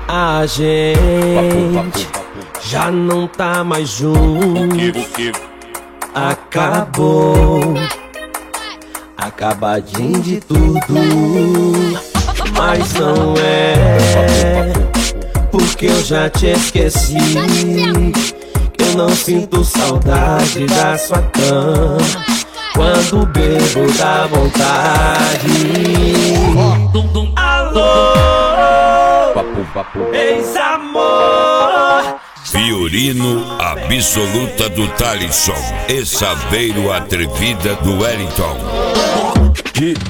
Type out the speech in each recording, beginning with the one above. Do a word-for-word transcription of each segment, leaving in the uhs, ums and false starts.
A gente já não tá mais junto. Acabou, acabadinho de tudo. Mas não é porque eu já te esqueci, que eu não sinto saudade da sua cama. Quando bebo dá vontade. Alô, ex-amor. Fiorino absoluta do Talisson e Saveiro atrevida do Wellington. D J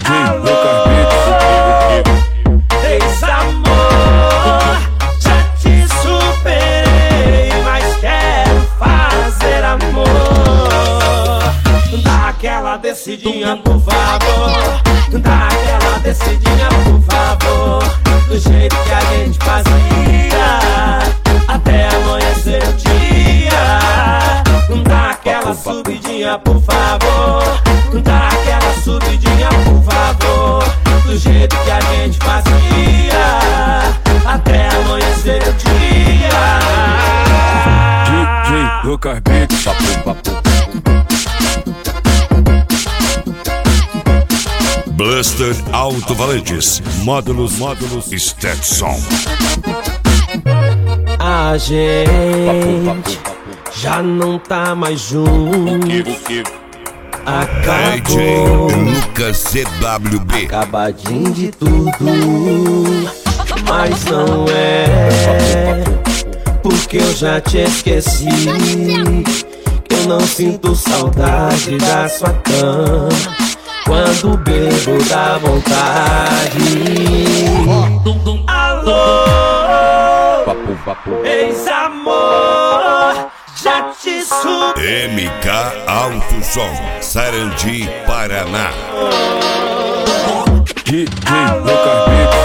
Ex-amor, já te superei, mas quero fazer amor. Dá aquela descidinha, por favor. Dá aquela descidinha, por favor. Do jeito que a gente fazia, até amanhecer o dia. Dá aquela subidinha, por favor. Dá aquela subidinha, por favor. Do jeito que a gente fazia, até amanhecer o dia. D J Lucas Beats. Blaster Alto-Valantes, módulos, módulos, Stetson. A gente já não tá mais junto. D J Acabou, Lucas C W B. acabadinho de tudo. Mas não é porque eu já te esqueci, que eu não sinto saudade da sua cama. Quando bebo dá vontade. Alô, ex-amor, já te subi. M K Alto Som, Sarandi, Paraná. D J Lucas Beats.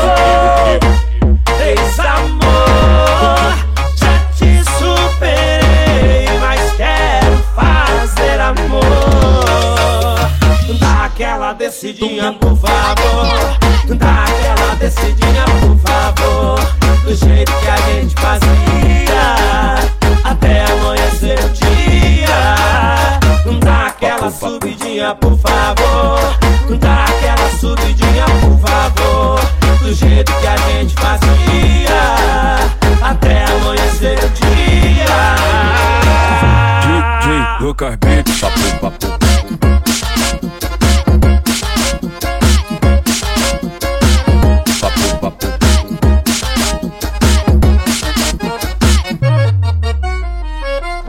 Ex-amor, já te superei, mas quero fazer amor. Dá aquela descidinha, por favor. Dá aquela descidinha, por favor. Do jeito que a gente fazia, até amanhecer o dia. Dá aquela subidinha, por favor. Dá aquela subidinha, por favor. Do jeito que a gente fazia, até amanhecer o dia. D J Lucas Beats.